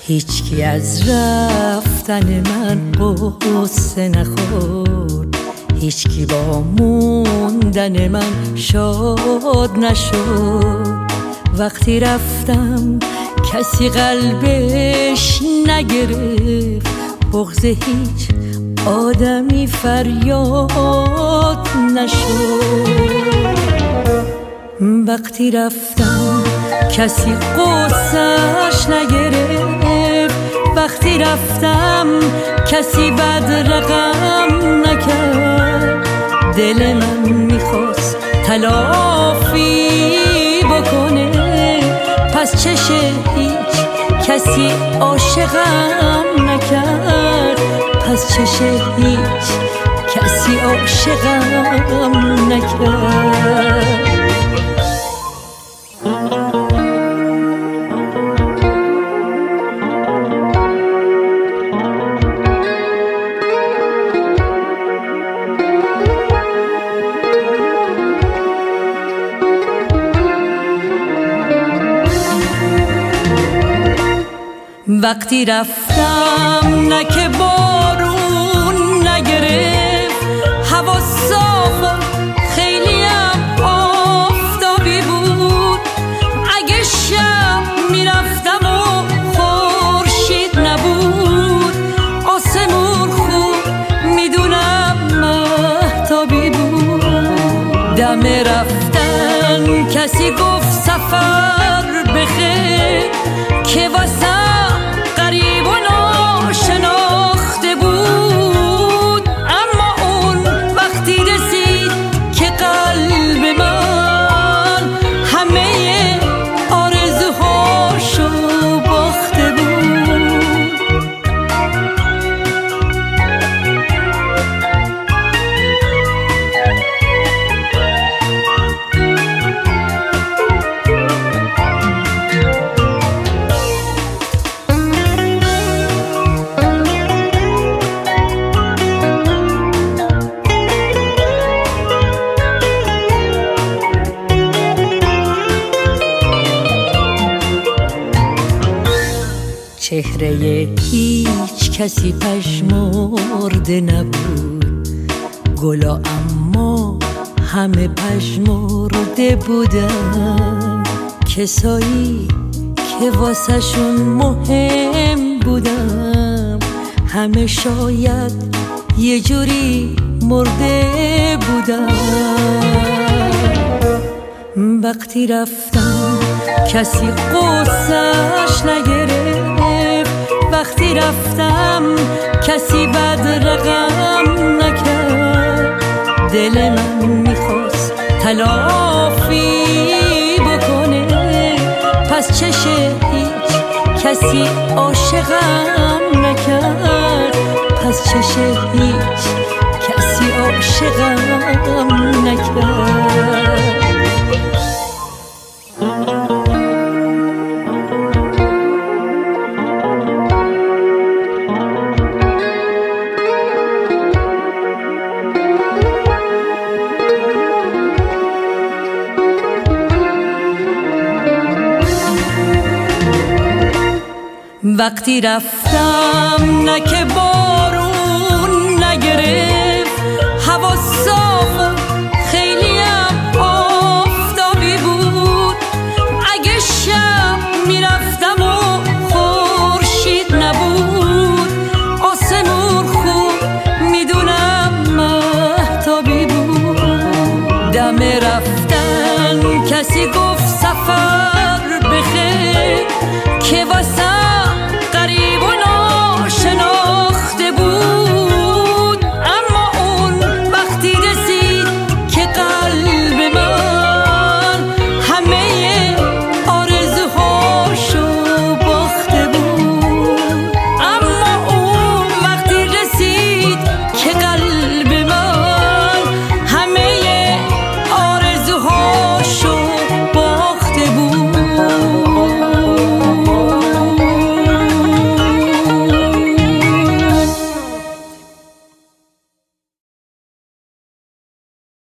هیچکی از رفتن من قصه نخورد، هیچکی با موندن من شاد نشد. وقتی رفتم کسی قلبش نگرفت، بغض هیچ آدمی فریاد نشد. وقتی رفتم کسی قصه‌اش نگرفت، وقتی رفتم کسی بد رقم نکرد. دل من میخواست تلافی بکنه، پس چشه هیچ کسی عاشقم نکرد، پس چشه هیچ کسی عاشقم نکرد. وقتی رفتم نه که بارون نگرفت، هوا صاف و خیلیم آفتابی بود. اگه شب میرفتم و خورشید نبود، آسمون خوب میدونم مهتابی بود. دم رفتن کسی گفت سفر بخیر، که واسه غریب و ناشناخته بود. اما اون وقتی رسید که قلب من همه آرزوهاشو باخته بود. چهره هیچ کسی پژمرده نبود، گلا اما همه پژمرده بودن. کسایی که واسه شون مهم بودم، همه شاید یه جوری مرده بودن. وقتی رفتم کسی قصه‌اش نگرفت، وقتی رفتم کسی بد رقم نکرد. دل من میخواست تلافی بکنه، پس چشه هیچ کسی عاشقم نکرد، پس چشه هیچ کسی عاشقم نکرد. وقتی رفتم نه که بارون